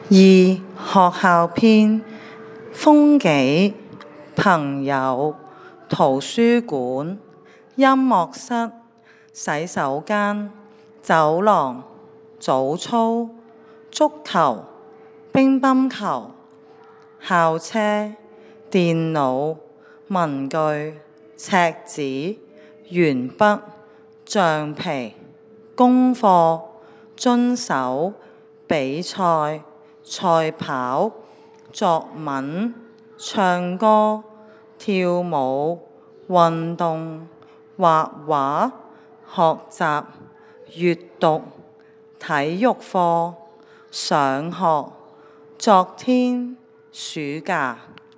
二、學校篇，風紀、朋友、圖書館、音樂室、洗手間、走廊、早操、足球、乒乓球、校車、電腦、文具、尺子、鉛筆、橡皮、功課、遵守、比賽、賽跑、作文、唱歌、跳舞、運動、畫畫、學習、閱讀、體育課、上學、昨天、暑假。